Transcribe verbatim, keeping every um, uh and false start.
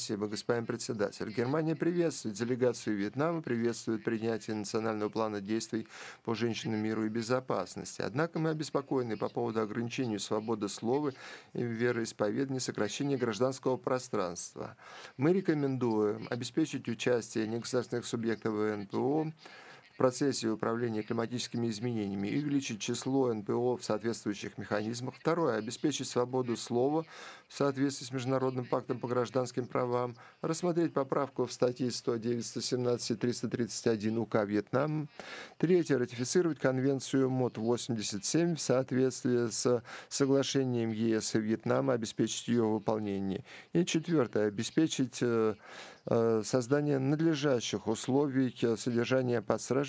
Спасибо, господин председатель. Германия приветствует делегацию Вьетнама, приветствует принятие национального плана действий по женщинам, миру и безопасности. Однако мы обеспокоены по поводу ограничения свободы слова и вероисповедания, сокращения гражданского пространства. Мы рекомендуем обеспечить участие негосударственных субъектов н п о в процессе управления климатическими изменениями и увеличить число н п о в соответствующих механизмах. Второе. Обеспечить свободу слова в соответствии с Международным пактом по гражданским правам. Рассмотреть поправку в статьи сто девять, сто семнадцать и триста тридцать один УК Вьетнама. Третье. Ратифицировать конвенцию МОД восемьдесят семь в соответствии с соглашением е с и Вьетнама, обеспечить ее выполнение. И четвертое. Обеспечить э, э, создание надлежащих условий э, содержания под стражей